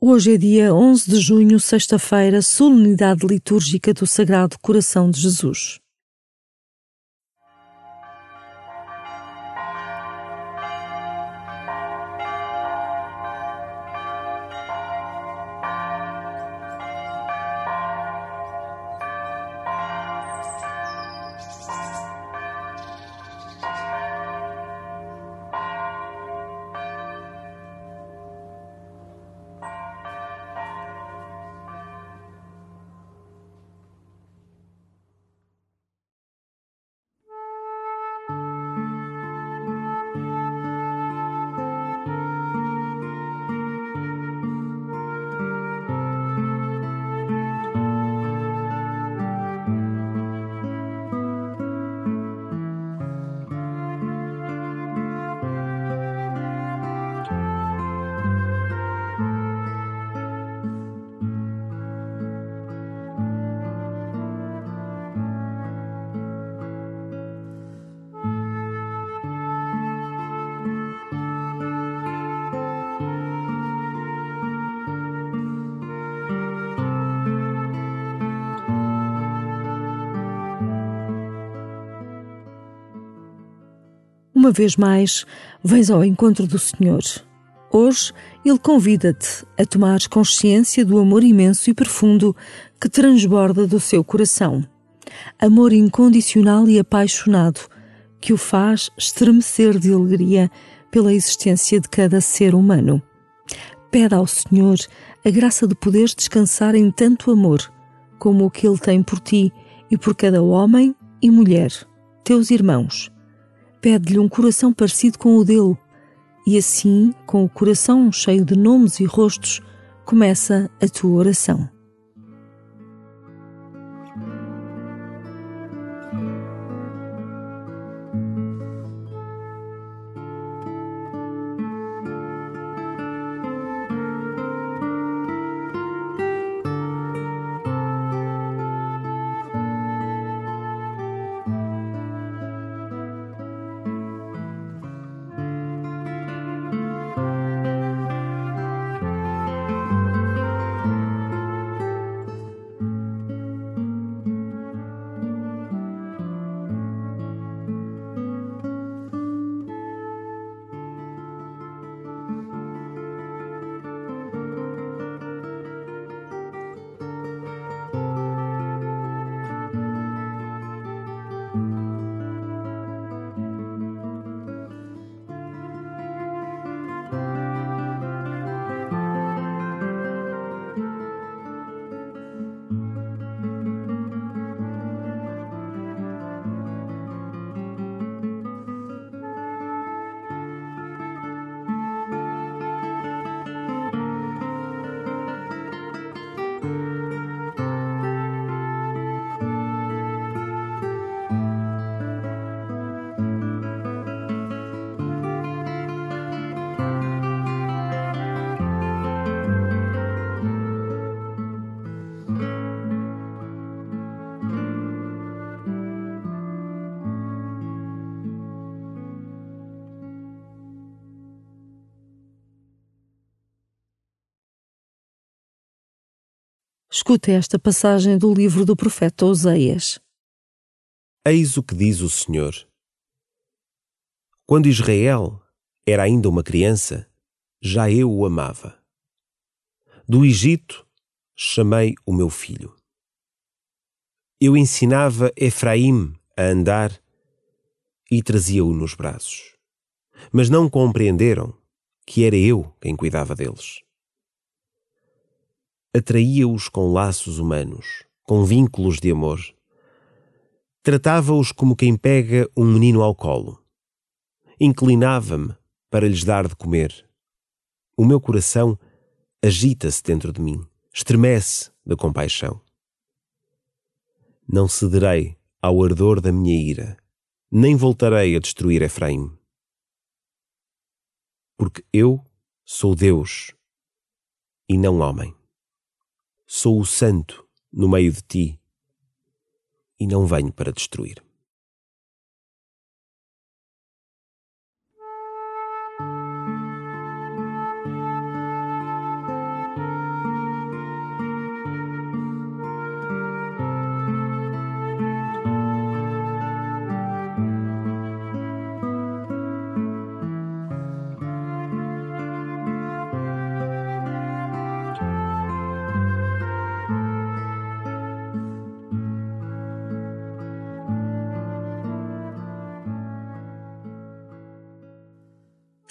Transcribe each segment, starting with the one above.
Hoje é dia 11 de junho, sexta-feira, solenidade litúrgica do Sagrado Coração de Jesus. Uma vez mais, vens ao encontro do Senhor. Hoje, Ele convida-te a tomares consciência do amor imenso e profundo que transborda do seu coração. Amor incondicional e apaixonado, que o faz estremecer de alegria pela existência de cada ser humano. Pede ao Senhor a graça de poderes descansar em tanto amor, como o que Ele tem por ti e por cada homem e mulher, teus irmãos. Pede-lhe um coração parecido com o dele, e assim, com o coração cheio de nomes e rostos, começa a tua oração. Escuta esta passagem do livro do profeta Oseias. Eis o que diz o Senhor. Quando Israel era ainda uma criança, já eu o amava. Do Egito chamei o meu filho. Eu ensinava Efraim a andar e trazia-o nos braços. Mas não compreenderam que era eu quem cuidava deles. Atraía-os com laços humanos, com vínculos de amor. Tratava-os como quem pega um menino ao colo. Inclinava-me para lhes dar de comer. O meu coração agita-se dentro de mim, estremece de compaixão. Não cederei ao ardor da minha ira, nem voltarei a destruir Efraim. Porque eu sou Deus e não homem. Sou o santo no meio de ti e não venho para destruir.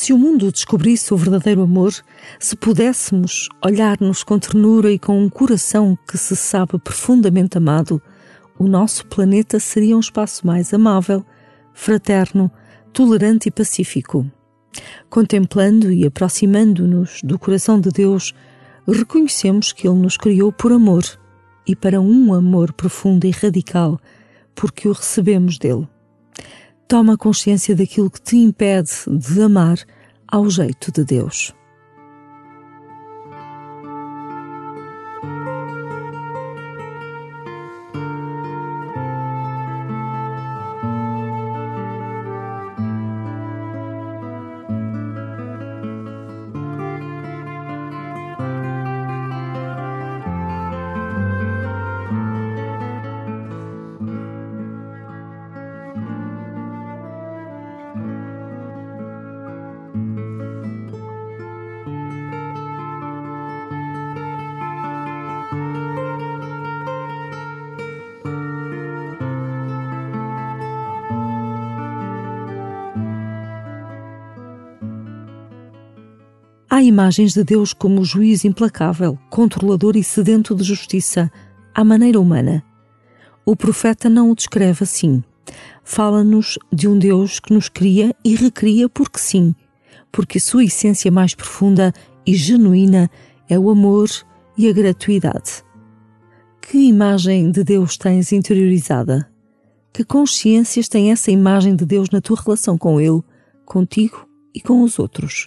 Se o mundo descobrisse o verdadeiro amor, se pudéssemos olhar-nos com ternura e com um coração que se sabe profundamente amado, o nosso planeta seria um espaço mais amável, fraterno, tolerante e pacífico. Contemplando e aproximando-nos do coração de Deus, reconhecemos que Ele nos criou por amor e para um amor profundo e radical, porque o recebemos dele. Toma consciência daquilo que te impede de amar ao jeito de Deus. Há imagens de Deus como o juiz implacável, controlador e sedento de justiça, à maneira humana. O profeta não o descreve assim. Fala-nos de um Deus que nos cria e recria porque sim, porque a sua essência mais profunda e genuína é o amor e a gratuidade. Que imagem de Deus tens interiorizada? Que consciências tem essa imagem de Deus na tua relação com Ele, contigo e com os outros?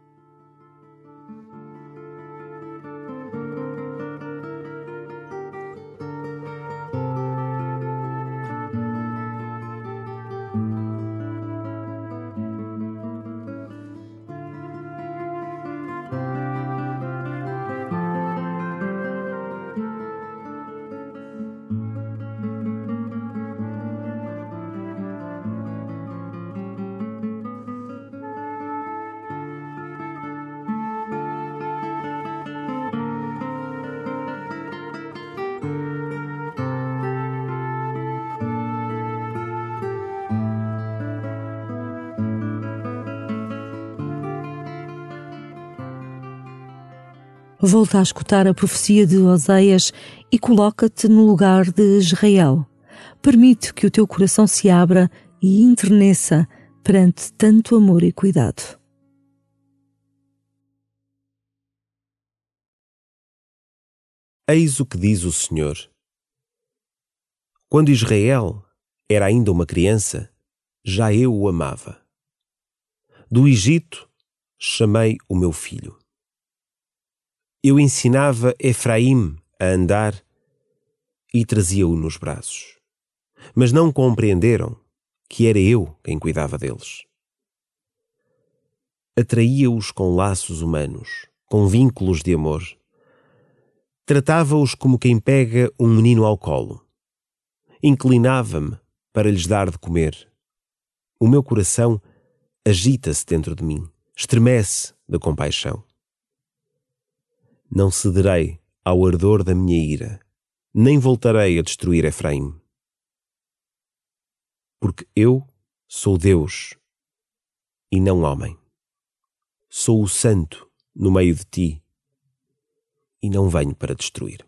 Volta a escutar a profecia de Oseias e coloca-te no lugar de Israel. Permite que o teu coração se abra e enterneça perante tanto amor e cuidado. Eis o que diz o Senhor. Quando Israel era ainda uma criança, já eu o amava. Do Egito chamei o meu filho. Eu ensinava Efraim a andar e trazia-o nos braços. Mas não compreenderam que era eu quem cuidava deles. Atraía-os com laços humanos, com vínculos de amor. Tratava-os como quem pega um menino ao colo. Inclinava-me para lhes dar de comer. O meu coração agita-se dentro de mim, estremece de compaixão. Não cederei ao ardor da minha ira, nem voltarei a destruir Efraim. Porque eu sou Deus e não homem. Sou o Santo no meio de ti e não venho para destruir.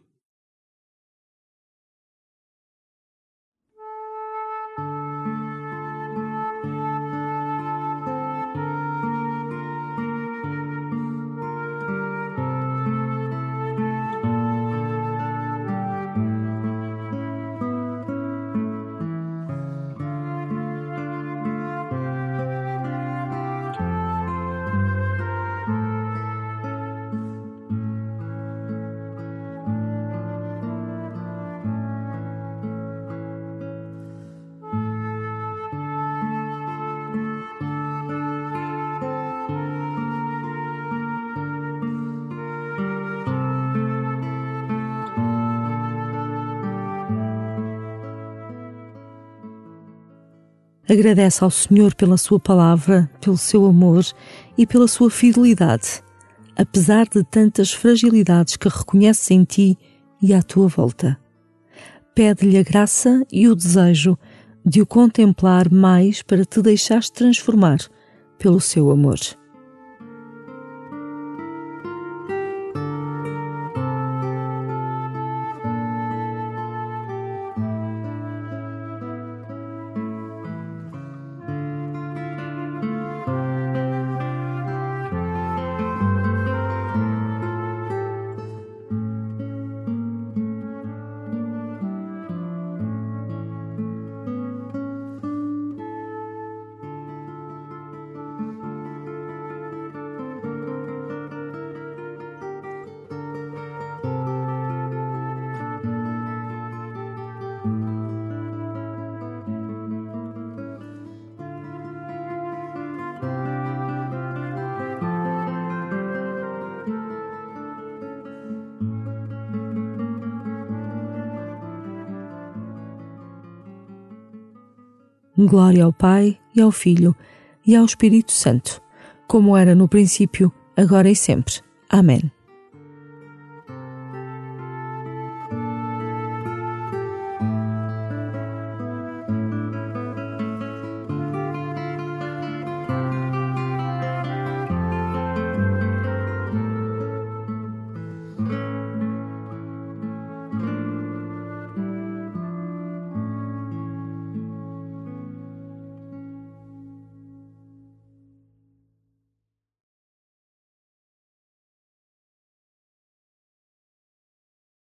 Agradece ao Senhor pela sua palavra, pelo seu amor e pela sua fidelidade, apesar de tantas fragilidades que reconheces em ti e à tua volta. Pede-lhe a graça e o desejo de o contemplar mais para te deixares transformar pelo seu amor. Glória ao Pai, e ao Filho, e ao Espírito Santo, como era no princípio, agora e sempre. Amém.